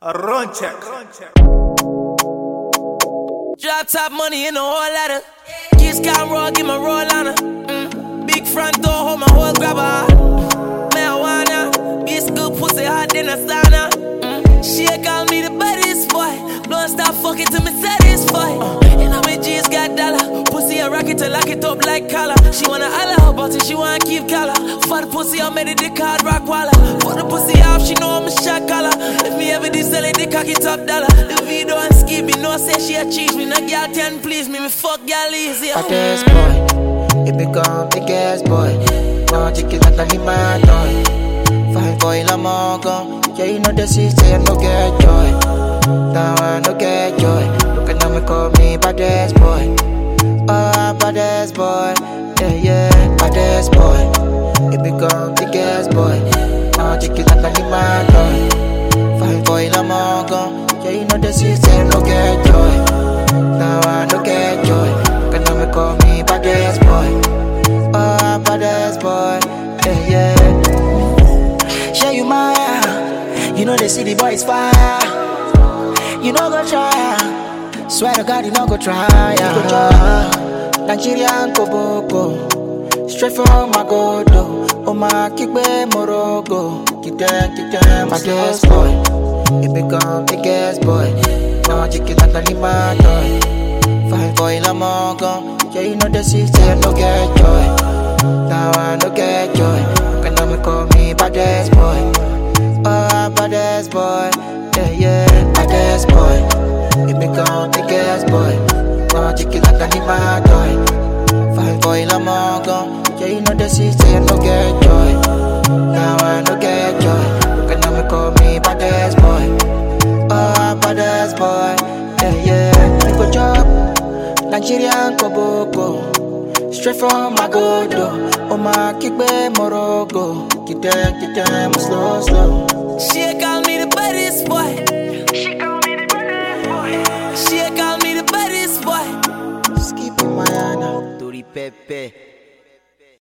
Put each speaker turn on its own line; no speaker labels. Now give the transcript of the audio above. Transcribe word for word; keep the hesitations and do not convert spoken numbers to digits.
Run check.
Drop top money in the whole ladder. Kiss cam roll, give my roll on her. Mm. Big front door, hold my whole grabber. Marijuana, this good pussy hot than a sauna. Mm. She call me the baddest boy. Don't stop fucking till me satisfied. Uh. And I'm in G's got dollar. Pussy a rocket to lock it up like collar. She wanna holla about it, she wanna keep collar. For the pussy, I made it the card rock waller. For the pussy off, she know I'm a shot collar. If me ever did sell it, the cocky top dollar. The video and skip me, no say she a cheese me. No girl can please me, me fuck girl easy.
Baddest boy, it become big ass boy. No chicken like a lima toy. Fine boy la mongo. Yeah, you know the sister, I no get joy. Now I no get joy. Look at me, call me baddest boy. Oh, baddest boy. Yeah, yeah, baddest boy. It become big ass boy. No chicken like a lima toy. Fine boy la mongo. Yeah, you know the sister, I no get joy. Now I no get joy. Look at me, call me baddest boy. Oh, baddest boy. Yeah, yeah. Share you my. You know the city boy is fire. You know go try. Swear to God you know go try. Nigerian Koboko. Straight from my godo. Oh my kickbe morogo. Kick them, kick them. Baddest boy. It become biggest boy. No chicken like a lima toy. Fine boy la mongo. Yeah, you know the city I no get joy. Now I no get joy. Can me call me baddest boy. Oh, baddest boy, yeah, yeah, baddest boy. It become biggest boy. No chicken like a lima toy. Fine boy la mongo. Yeah, you know the city I no get joy. Now I no get joy. Can me call me baddest boy. Oh, baddest boy, yeah, yeah. I go job, Nigerian Koboko. Straight from my godo. Oh my kickbe morogo. Get them, get them slow, slow.
She call me the baddest boy. She call me the baddest boy. She call me the baddest boy.
Skip in my Anna.
Tori Pepe.